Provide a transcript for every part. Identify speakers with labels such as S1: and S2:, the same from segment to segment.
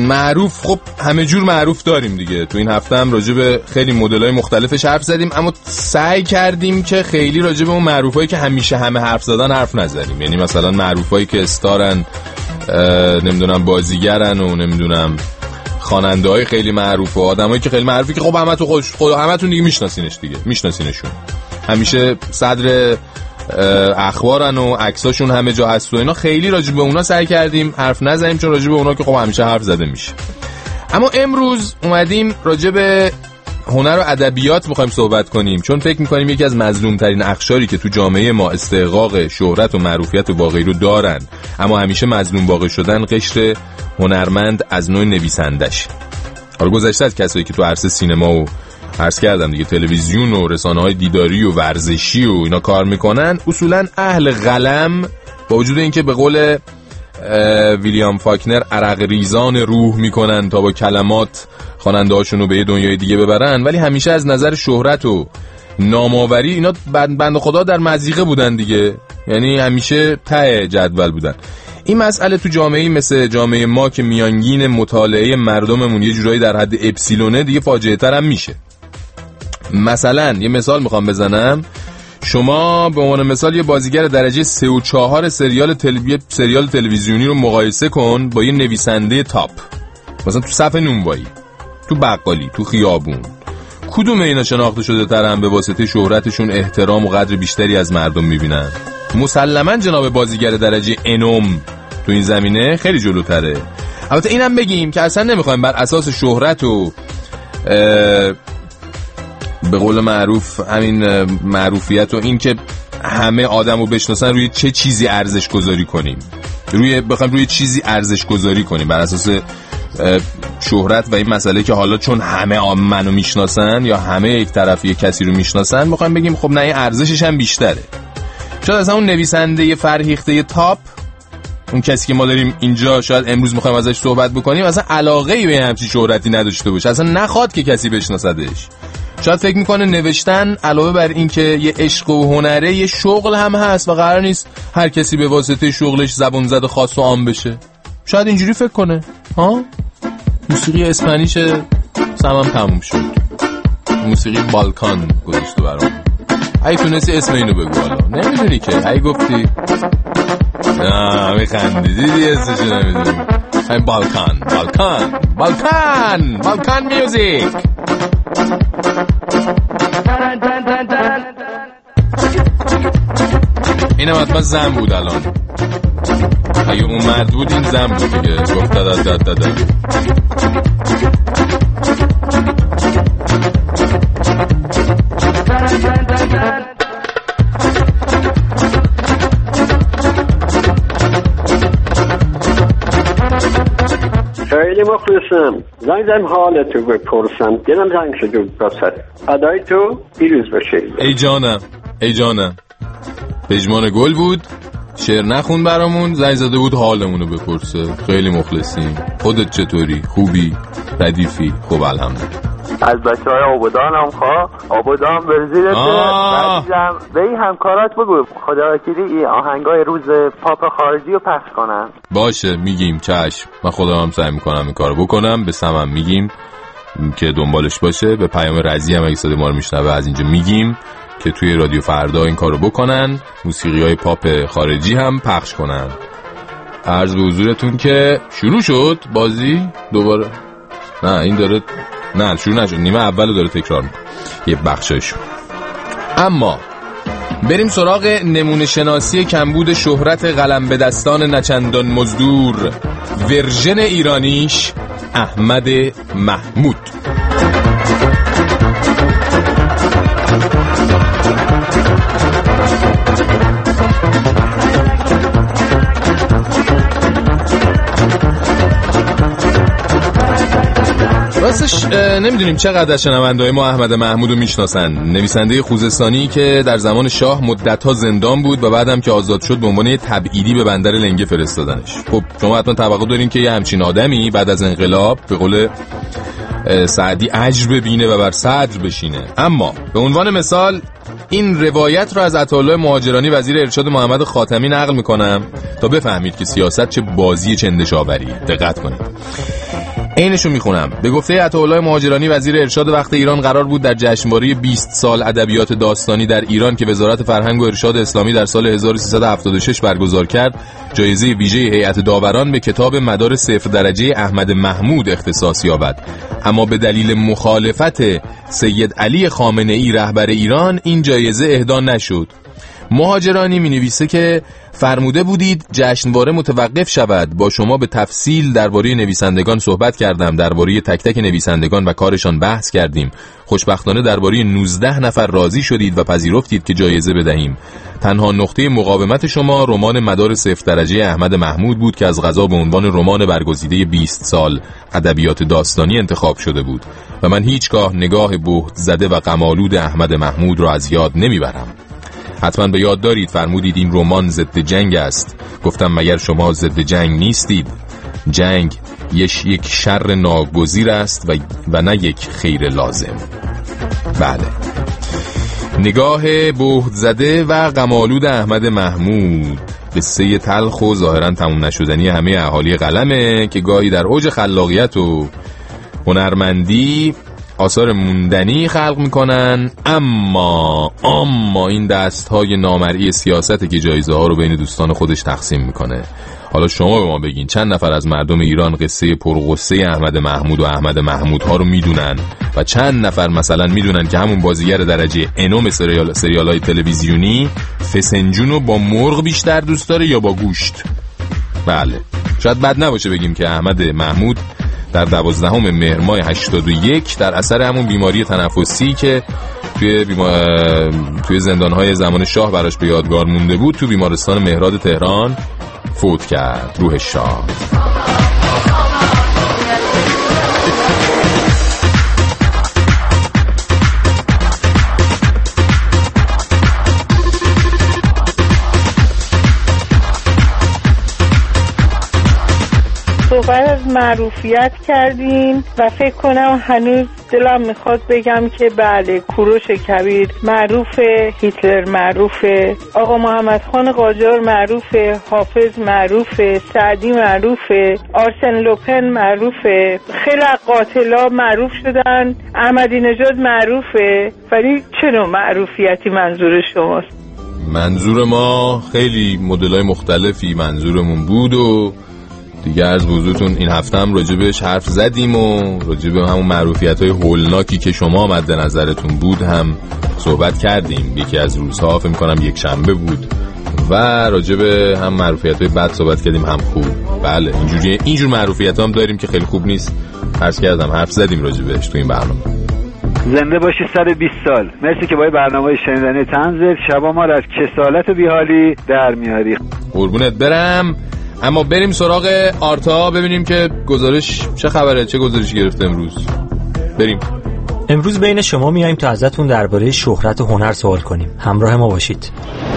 S1: معروف، خب همه جور معروف داریم دیگه. تو این هفته هم راجع به خیلی مدل‌های مختلفش حرف زدیم، اما سعی کردیم که خیلی راجع به اون معروفایی که همیشه همه حرف زدن حرف نزنیم. یعنی مثلا معروفایی که استارن، نمیدونم بازیگرن و نمیدونم خواننده‌های خیلی معروف و آدمایی که خیلی معروفی که خب همتون دیگه میشناسینش دیگه، میشناسینشون، همیشه صدر اخبارن و عکساشون همه جا هست و اینا. خیلی راجع به اونا سعی کردیم حرف نزنیم، چون راجع به اونا که خب همیشه حرف زده میشه. اما امروز اومدیم راجع به هنر و ادبیات میخوایم صحبت کنیم، چون فکر میکنیم یکی از مظلومترین اقشاری که تو جامعه ما استحقاق شهرت و معروفیت واقعی رو دارن اما همیشه مظلوم واقع شدن، قشر هنرمند از نوع نویسندش. حالا گذشته از کسایی که تو عرصه سینما و عرض کردم دیگه تلویزیون و رسانه‌های دیداری و ورزشی و اینا کار میکنن، اصولا اهل قلم، با وجود اینکه به قول ویلیام فاکنر عرق ریزان روح میکنن تا با کلمات خواننده هاشون رو به یه دنیای دیگه ببرن، ولی همیشه از نظر شهرت و نامآوری اینا بنده خدا در مضیقه بودن دیگه، یعنی همیشه ته جدول بودن. این مسئله تو جامعه‌ای مثل جامعه ما که میانگین مطالعه مردممون یه جورایی در حد اپسیلونه دیگه فاجعه تر هم میشه. مثلا یه مثال میخوام بزنم، شما به عنوان مثال یه بازیگر درجه 3 و 4 سریال تلویزیونی رو مقایسه کن با یه نویسنده تاپ، مثلا تو صف نونوایی، تو بقالی، تو خیابون. کدوم اینا شناخته شده ترن، به واسطه شهرتشون احترام و قدر بیشتری از مردم میبینن؟ مسلماً جناب بازیگر درجه انوم تو این زمینه خیلی جلوتره. البته اینم بگیم که اصلا نمیخوایم بر اساس شهرت و به قول معروف همین معروفیت و این که همه آدمو بشناسن روی چه چیزی ارزش گذاری کنیم، بخوایم روی چیزی ارزش گذاری کنیم بر اساس شهرت و این مسئله که حالا چون همه منو میشناسن یا همه یک طرفی کسی رو میشناسن بخوایم بگیم خب نه این ارزشش هم بیشتره. شاید اصلا اون نویسنده فرهیخته تاپ، اون کسی که ما داریم اینجا شاید امروز میخوایم ازش صحبت بکنیم، اصلا علاقه‌ای به همچین شهرتی نداشته باشه، اصلا نخواد که کسی بشناسدش. شاید فکر میکنه نوشتن علاوه بر این که یه عشق و هنره یه شغل هم هست و قرار نیست هر کسی به واسطه شغلش زبون زد خاص و عام بشه. شاید اینجوری فکر کنه. ها موسیقی اسپانیش سمم تموم شد، موسیقی بالکان گذاشته برام. اگه تونستی اسم اینو بگو، حالا نمیدونی که اگه گفتی نه میخندی دیدی اسمشو نمیدونی. این بالکان میوزیک. اینم حتما زن بود الان، اگه اون مرد بود این زن بود دیگه، گفت دادا.
S2: خیلی مخلصم. زنگ حالتو بپرسم، دیدم زنگ شده بسد ادای تو پیروز بشه.
S1: ای جانم پژمان گل بود، شعر نخون برامون، زنگ زده بود حالمونو بپرسه. خیلی مخلصیم. خودت چطوری؟ خوبی؟ ردیفی؟ خوب الحمدلله.
S3: از بچه‌های آبادانم آبادان برزیلته. بعدیدم به این همکارات بگو خدا وکیلی آهنگای روز پاپ خارجی رو پخش کنن.
S1: باشه میگیم، چشم. من خودم هم سعی میکنم این کارو بکنم، به سمم میگیم که دنبالش باشه. به پیام رضی هم اگه صدای ما رو میشنوه از اینجا میگیم که توی رادیو فردا این کارو بکنن، موسیقی‌های پاپ خارجی هم پخش کنن. عرض به حضورتون که شروع شد بازی دوباره. نه این داره، نه شروع نشد، نیمه اولو داره تکرار میکنه یه بخشایشو. اما بریم سراغ نمونه شناسی کمبود شهرت قلم به دستان نچندان مزدور، ورژن ایرانیش احمد محمود. راستش نمیدونیم چقدر شنونده‌های ما احمد محمود رو میشناسن. نویسنده خوزستانی که در زمان شاه مدت‌ها زندان بود و بعدم که آزاد شد به عنوان تبعیدی به بندر لنگه فرستادنش. خب شما حتما توقع دارین که یه همچین آدمی بعد از انقلاب به قول سعدی اجر ببینه و بر صدر بشینه. اما به عنوان مثال این روایت رو از عطاالله مهاجرانی وزیر ارشاد محمد خاتمی نقل میکنم تا بفهمید که سیاست چه بازی چندشاوری. دقت کنید. اینشو میخونم. به گفته عطاالله مهاجرانی وزیر ارشاد، وقت ایران قرار بود در جشنواره 20 سال ادبیات داستانی در ایران که وزارت فرهنگ و ارشاد اسلامی در سال 1376 برگزار کرد، جایزه ویژه هیئت داوران به کتاب مدار 0 درجه احمد محمود اختصاص یابد، اما به دلیل مخالفت سید علی خامنه‌ای رهبر ایران این جایزه اهدا نشد. مهاجرانی می نویسه که فرموده بودید جشنواره متوقف شود. با شما به تفصیل درباره نویسندگان صحبت کردم، درباره تک تک نویسندگان و کارشان بحث کردیم. خوشبختانه درباره 19 نفر راضی شدید و پذیرفتید که جایزه بدهیم. تنها نقطه مقاومت شما رمان مدار 0 درجه احمد محمود بود که از قضا به عنوان رمان برگزیده 20 سال ادبیات داستانی انتخاب شده بود و من هیچگاه نگاه بهت زده و غم‌آلود احمد محمود را از یاد نمیبرم. حتما به یاد دارید فرمودید این رمان ضد جنگ است. گفتم مگر شما ضد جنگ نیستید؟ جنگ یک شر ناگزیر است و نه یک خیر لازم. بله، نگاه بهت زده و غم‌آلود احمد محمود، قصه تلخ و ظاهرا تموم نشدنی همه اهالی قلمه که گاهی در اوج خلاقیت و هنرمندی آثار موندنی خلق میکنن، اما این دستهای نامرئی سیاسته که جایزه ها رو بین دوستان خودش تقسیم میکنه. حالا شما به ما بگین چند نفر از مردم ایران قصه پرغصه احمد محمود و احمد محمود ها رو میدونن و چند نفر مثلا میدونن که همون بازیگر درجه انوم سریال های تلویزیونی فسنجون رو با مرغ بیشتر دوست داره یا با گوشت؟ بله، شاید بد نباشه بگیم که احمد محمود در 12 مهر ماه 81 در اثر همون بیماری تنفسی که توی زندانهای زمان شاه براش به یادگار مونده بود تو بیمارستان مهراد تهران فوت کرد. روح شاد.
S4: صحبت از معروفیت کردیم و فکر کنم هنوز دلم میخواد بگم که بله، کوروش کبیر معروفه، هیتلر معروفه، آقا محمد خان قاجار معروفه، حافظ معروفه، سعدی معروفه، آرسن لوپن معروفه، خیلی قاتلا معروف شدن، احمدی نژاد معروفه. ولی چه نوع معروفیتی منظور شماست؟
S1: منظور ما خیلی مدل‌های مختلفی منظورمون بود و دیگه از بزرگتون این هفته هم راجبش حرف زدیم و راجب همون معروفیت‌های هولناکی که شما مد نظرتون بود هم صحبت کردیم. یکی از روزها فکر می‌کنم یک شنبه بود و راجب هم معروفیت‌های بد صحبت کردیم هم خوب. بله، اینجور معروفیت‌ها هم داریم که خیلی خوب نیست. عرض کردم حرف زدیم راجبش تو این برنامه.
S5: زنده باشی 120 سال. مرسی که با برنامه شنیدنی طنز شبا ما از کسالت و بیحالی در میاری.
S1: قربونت برم. اما بریم سراغ آرتا ببینیم که گزارش چه خبره، چه گزارشی گرفته امروز. بریم.
S6: امروز بین شما میایم تا ازتون درباره شهرت و هنر سوال کنیم. همراه ما باشید.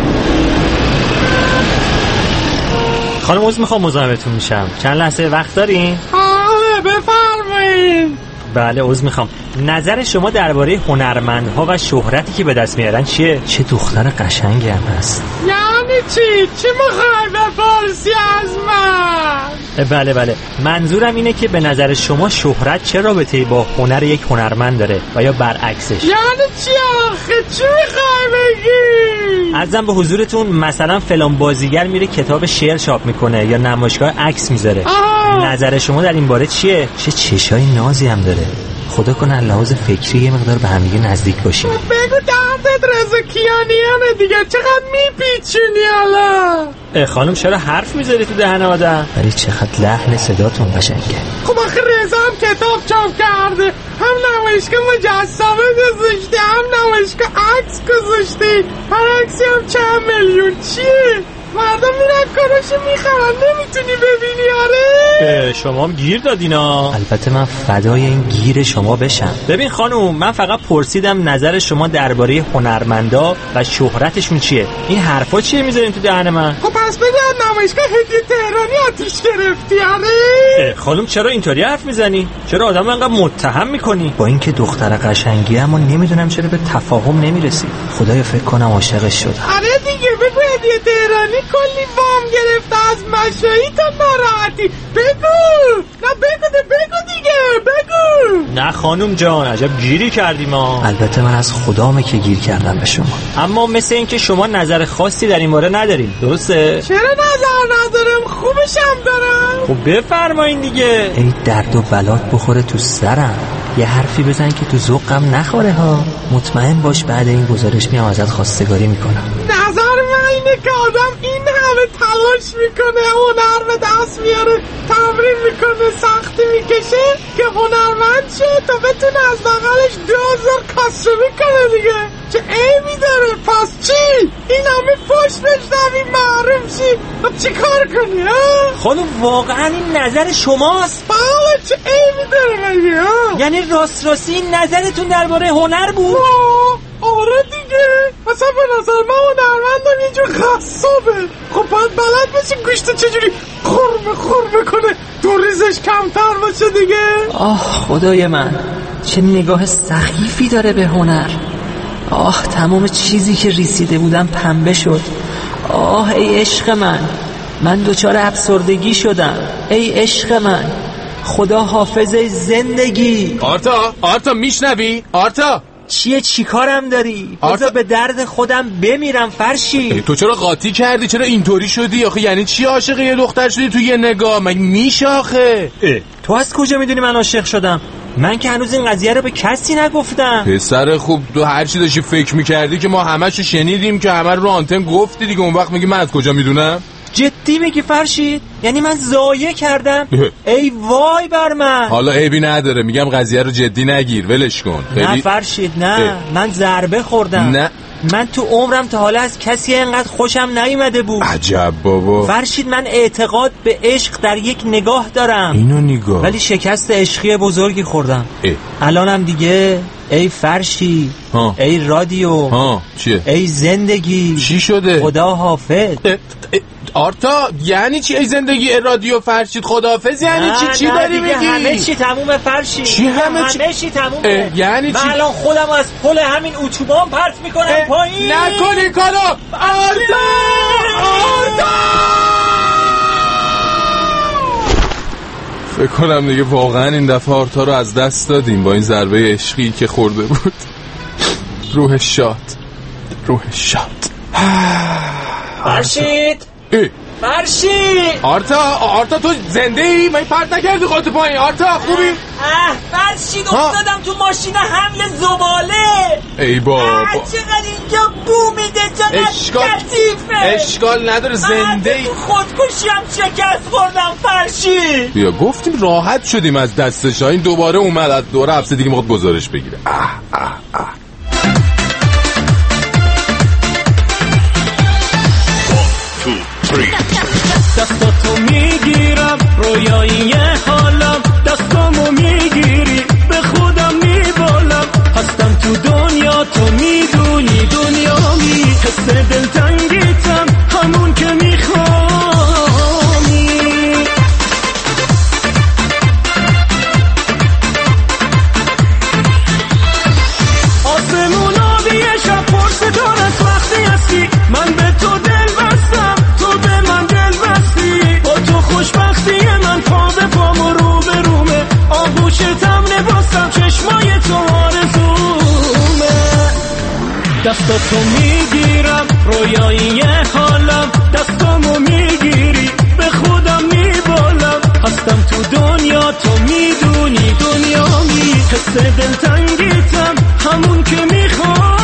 S6: خانم عذر میخوام مزاحمتون میشم. چند لحظه وقت دارین؟
S4: بفرمایید.
S6: بله عذر میخوام. نظر شما درباره هنرمندها و شهرتی که به دست میارن چیه؟ چه دختر قشنگی هم هست.
S4: یعنی چی میخوای بپرسی از من؟
S6: بله منظورم اینه که به نظر شما شهرت چه رابطه‌ای با هنر یک هنرمند داره و یا برعکسش؟
S4: یعنی چی آخه؟ چی میخوای بگی؟
S6: عرضم به حضورتون مثلا فلان بازیگر میره کتاب شعر چاپ میکنه یا نمایشگاه عکس میذاره. نظر شما در این باره چیه؟ چه چشای نازی هم داره. خدا کنه لحاظ فکری یه مقدار به همدیگه نزدیک باشیم.
S4: بگو دردت رضا کیانیانه دیگه، چقدر میپیچونی حالا؟
S6: خانم چرا حرف میذاری تو دهن آدم؟ ولی چقدر لحن صداتون قشنگه.
S4: خب آخه رضا هم کتاب چاپ کرده، هم نمایشگاه مجسمه گذاشته، هم نمایشگاه عکس گذاشته، هر عکسی هم چند میلیون. چیه؟ مردم میرن کاراشو میخرن، نمیتونی ببینی؟ آره
S6: شما هم گیر دادینا. البته من فدای این گیر شما بشم. ببین خانوم، من فقط پرسیدم نظر شما درباره هنرمندا و شهرتشون چیه. این حرفا چیه میذارین تو دهن من؟
S4: خب
S7: پس بگم نمایشگاه هدیه تهرانی آتیش گرفتی آره؟
S6: خانم چرا اینطوری حرف میزنی؟ چرا آدم انقدر متهم میکنی؟ با اینکه دختر قشنگی اما نمیدونم چرا به تفاهم نمیرسی. خدایا فکر کنم عاشقش شدم.
S7: آره دیگه بگو هدیه تهرانی کلی وام گرفته از مشایی تا ناراحتی. بگو نه بگو دیگه بگو.
S6: نه خانم جان عجب گیری کردیم ما. البته من از خدامه که گیر کردم به شما، اما مثل اینکه شما نظر خاصی در این مورد ندارین، درسته؟
S7: چرا نظر ندارم؟ خوبشم دارم.
S6: خب بفرمایین دیگه. ای درد و بلات بخوره تو سرم، یه حرفی بزن که تو ذوقم نخوره ها. مطمئن باش بعد این گزارش میام ازت خواستگاری میکنم.
S7: نظر من اینه که آدم این همه تلاش میکنه، هنر به دست میاره، تمرین میکنه، سختی میکشه که هنرمند شه تا بتونه از بغلش 2000 کاسه میکنه دیگه. چه عیبی داره؟ پس چی؟ این همه فوش بشنوی معروف شی و چی کار کنی ها؟
S6: خانم واقعا این نظر شماست؟
S7: بله چه عیبی داره مگه ها؟
S6: یعنی راستی این نظرتون درباره هنر بود؟
S7: آره دیگه. مثلا به نظر من هنرمندم یه جور خصابه. خب باید بلد باشی گوشت چجوری خورمه کنه، دو ریزش کمتر باشه دیگه.
S6: آه خدای من چه نگاه سخیفی داره به هنر. آه تمام چیزی که ریسیده بودم پنبه شد. آه ای عشق من دچار افسردگی شدم. ای عشق من، خدا حافظ زندگی.
S1: آرتا میشنوی؟ آرتا
S6: چی کارم داری؟ بذار به درد خودم بمیرم فرشید.
S1: تو چرا قاطی کردی؟ چرا اینطوری شدی؟ آخه یعنی چی عاشق یه دختر شدی تو یه نگاه؟ مگه میشه آخه؟
S6: تو از کجا میدونی من عاشق شدم؟ من که هنوز این قضیه رو به کسی نگفتم.
S1: پسر خوب تو هر چی داشتی فکر میکردی که ما همه‌شو شنیدیم که همه رو آنتن گفتی دیگه، اون وقت میگی من از کجا میدونم؟
S6: جدی میگی فرشید؟ یعنی من ضایع کردم؟ ای وای بر من.
S1: حالا عیبی نداره، میگم قضیه رو جدی نگیر، ولش کن.
S6: نه فرشید نه. من ضربه خوردم.
S1: نه
S6: من تو عمرم تا حالا از کسی اینقدر خوشم نیومده بود.
S1: عجب بابا.
S6: فرشید من اعتقاد به عشق در یک نگاه دارم.
S1: اینو نگاه.
S6: ولی شکست عشقی بزرگی خوردم. الانم دیگه ای فرشید، ای رادیو،
S1: چیه؟
S6: ای زندگی،
S1: چی شده؟
S6: خدا حافظ.
S1: آرتا یعنی چی ای زندگی، ای رادیو، فرشید خداحافظ یعنی چی داری میگی؟
S6: همه چی تمومه فرشید.
S1: چی همه
S6: چی تمومه؟
S1: یعنی چی؟
S6: من الان خودم از پل همین اتوبان پرت میکنم پایین.
S1: نکنی کارو آرتا. فکر کنم دیگه واقعا این دفعه آرتا رو از دست دادیم با این ضربه عشقی که خورده بود. روح شاد.
S6: فرشید
S1: آرتا تو زنده ای؟ من پرت نکردی خودت پایین؟ آرتا خوبی؟
S6: فرشید افتادم تو ماشین حمل زباله.
S1: ای بابا
S6: چقدر اینجا بو میده، چقدر کثیفه.
S1: اشکال نداره زنده ای.
S6: خودکشیم شکست خوردم فرشید.
S1: بیا گفتیم راحت شدیم از دستش. این دوباره اومد از دوره هفته دیگه میخواد گزارش بگیره.
S8: دستاتو میگیرم رویایی حالم، دستامو میگیری به خودم میبالم. هستم تو دنیا تو میدونی دنیامی، حس دلتنگیتم همون که میخوامی. آسمون آبی شب پرس دارست وقتی هستی، من به تو دل بستم تو به من دل بستی. با تو خوشبختی من پا به پام و رو به رومه، آغوشتم نباستم چشمای تو آرزومه. دستاتو میگیرم رویایی حالم، دستامو میگیری به خودم میبالم. هستم تو دنیا تو میدونی دنیامی، حس دلتنگیتم همون که میخوام.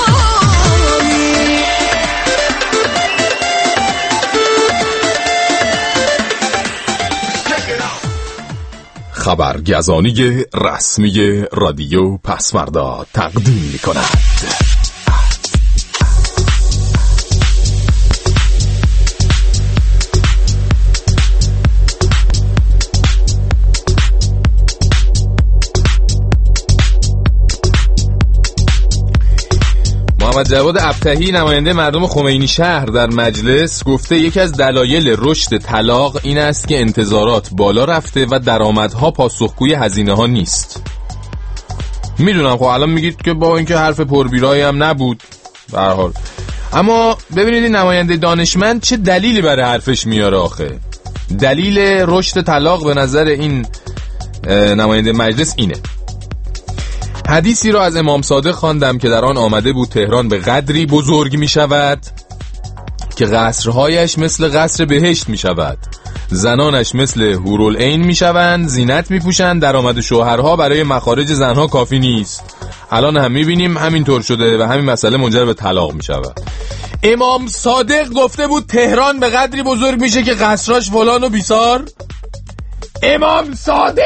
S1: خبرگزانی رسمی رادیو پسوردا تقدیم می‌کند. محمد محمد جواد ابطحی نماینده مردم خمینی شهر در مجلس گفته یکی از دلایل رشد طلاق این است که انتظارات بالا رفته و درآمدها پاسخگوی هزینه‌ها نیست. میدونم خب الان میگید که با اینکه حرف پربیرایی هم نبود به هر حال، اما ببینید این نماینده دانشمند چه دلیلی برای حرفش میاره آخه. دلیل رشد طلاق به نظر این نماینده مجلس اینه: حدیثی را از امام صادق خواندم که در آن آمده بود تهران به قدری بزرگ می شود که قصرهایش مثل قصر بهشت می شود، زنانش مثل حورالعین می شوند، زینت می پوشند، درآمد شوهرها برای مخارج زنها کافی نیست. الان هم می بینیم همینطور شده و همین مسئله منجر به طلاق می شود. امام صادق گفته بود تهران به قدری بزرگ میشه که قصراش فلان و بیسار. امام صادق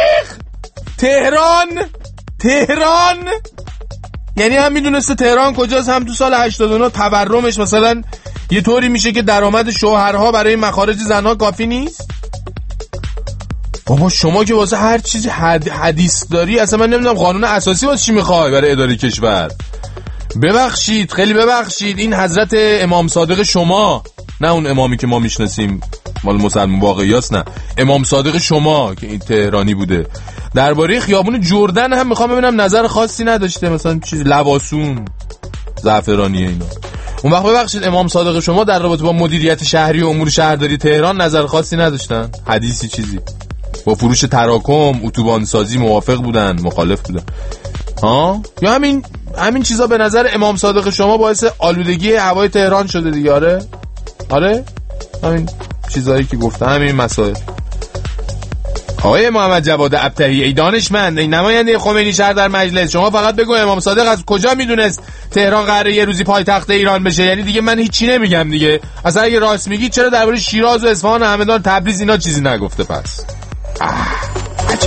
S1: تهران یعنی هم میدونسته تهران کجاست، هم تو سال 89 تورمش مثلا یه طوری میشه که درآمد شوهرها برای مخارج زنها کافی نیست. بابا شما که واسه هر چیزی حدیث داری، اصلا من نمیدونم قانون اساسی واسه چی میخوای برای اداره کشور. ببخشید، خیلی ببخشید، این حضرت امام صادق شما، نه اون امامی که ما میشناسیم مال مسلمان واقعیاست، نه امام صادق شما که این تهرانی بوده، درباره خیابون جردن هم میخوام ببینم نظر خاصی نداشته، مثلا چیز لباسون زعفرانیه اینا. اون وقت ببخشید امام صادق شما در رابطه با مدیریت شهری و امور شهرداری تهران نظر خاصی نداشتن؟ حدیثی چیزی با فروش تراکم، اتوبان سازی موافق بودن، مخالف بودن؟ ها؟ یا همین چیزا به نظر امام صادق شما باعث آلودگی هوای تهران شده دیگه؟ آره همین چیزایی که گفتم، همین مسائل. آقای محمد جواد ابطحی ای دانشمند، ای نماینده خمینی شهر در مجلس، شما فقط بگو امام صادق از کجا میدونست تهران قراره یه روزی پایتخت ایران بشه؟ یعنی دیگه من هیچی نمیگم دیگه. اصلا اگه راست میگی چرا درباره شیراز و اصفهان و همدان تبریز اینا چیزی نگفته؟ پس عجب.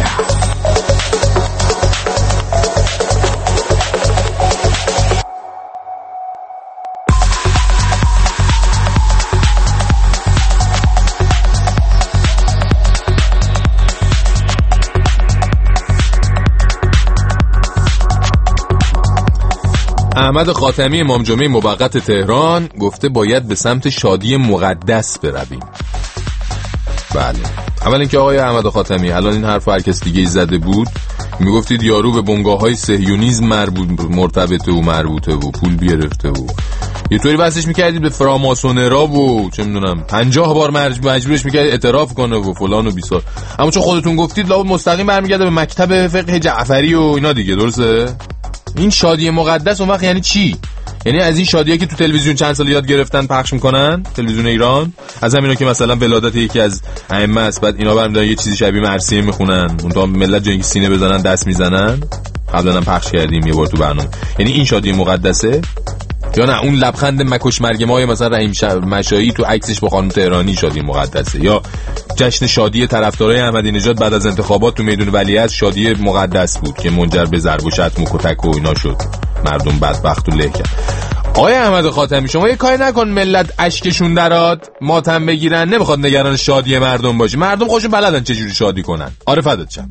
S1: احمد خاتمی امام جمعه موقت تهران گفته باید به سمت شادی مقدس برویم. بله، اول اینکه آقای احمد خاتمی الان این حرف هر کس دیگه زده بود میگفتید یارو به بنگاه‌های صهیونیسم مرتبطه و مربوطه و پول بیرفته و یه طوری بحثش میکردید به فراماسونرا و چه میدونم 50 بار مجبورش میکردید اعتراف کنه و فلان و بیسار. اما چون خودتون گفتید لابد مستقیم برمیگرده به مکتب فقه جعفری و اینا دیگه، درسته؟ این شادی مقدس اون وقت یعنی چی؟ یعنی از این شادیایی که تو تلویزیون چند سال یاد گرفتن پخش میکنن، تلویزیون ایران، از همینا که مثلا ولادت یکی از ائمه است، بعد اینا برمی‌دارن یه چیزی شبیه مرثیه میخونن، اون تا ملت جنگ سینه بزنن دست میزنن. قبلا هم پخش کردیم یه بار تو برنامه. یعنی این شادی مقدسه یا نه اون لبخند مکش مرگ مای مثلا رحیم مشایی تو عکسش با خانم تهرانی شادی مقدسه، یا جشن شادی طرفدارای احمدی نژاد بعد از انتخابات تو میدون ولیعصر شادی مقدس بود که منجر به ضرب و شتم و کتک و اینا شد، مردم بدبخت و له کرد. آقای احمد خاتمی شما یه کاری نکن ملت اشکشون دراد ماتم بگیرن، نمیخواد نگران شادی مردم باشی، مردم خودشون بلدن چجوری شادی کنن. آره فدات شم.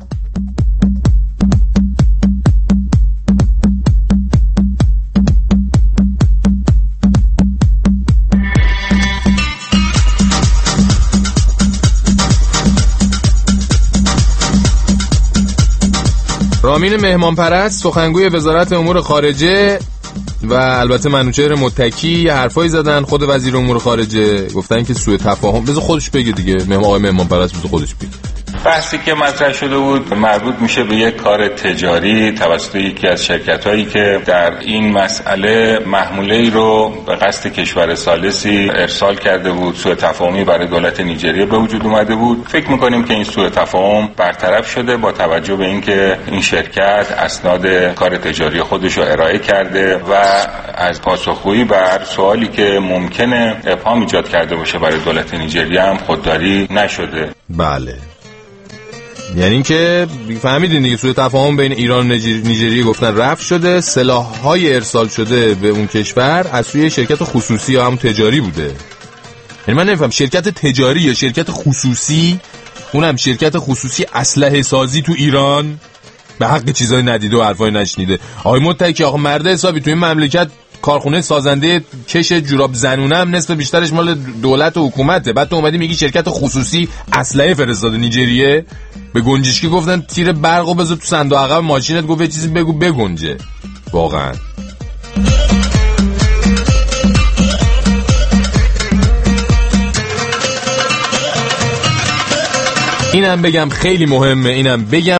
S1: رامین مهمانپرست سخنگوی وزارت امور خارجه و البته منوچهر متکی یه حرفایی زدن، خود وزیر امور خارجه گفتن که سوء تفاهم، بذار خودش بگه دیگه، آقای مهمانپرست بذار خودش بگه.
S9: بحثی که مطرح شده بود مربوط میشه به یک کار تجاری توسط یکی از شرکت‌هایی که در این مسئله محموله‌ای رو به قصد کشور ثالثی ارسال کرده بود. سوء تفاهمی برای دولت نیجریه به وجود اومده بود. فکر می‌کنیم که این سوء تفاهم برطرف شده با توجه به اینکه این شرکت اسناد کار تجاری خودش رو ارائه کرده و از پاسخگویی بر سوالی که ممکنه ابهام ایجاد کرده باشه برای دولت نیجریه هم خودداری نشده.
S1: بله، یعنی اینکه فهمیدین دیگه سوء تفاهم بین ایران و نیجریه گفتن رفع شده، سلاح‌های ارسال شده به اون کشور از سوی شرکت خصوصی یا هم تجاری بوده. یعنی من نمیفهم شرکت تجاری یا شرکت خصوصی، اونم شرکت خصوصی اسلحه سازی تو ایران به حق چیزای ندیده و حرفای نشنیده. آقای متکی آقا مرد حسابی تو این مملکت کارخونه سازنده کش جوراب زنونه هم نصف بیشترش مال دولت و حکومته. بعد تو اومدی میگی شرکت خصوصی اسلحه فرستاده نیجریه. به گنجشکی گفتن تیر برقو بذار تو صندوق عقب ماشینت، گفت یه چیزی بگو بگنجه. واقعا اینم بگم خیلی مهمه، اینم بگم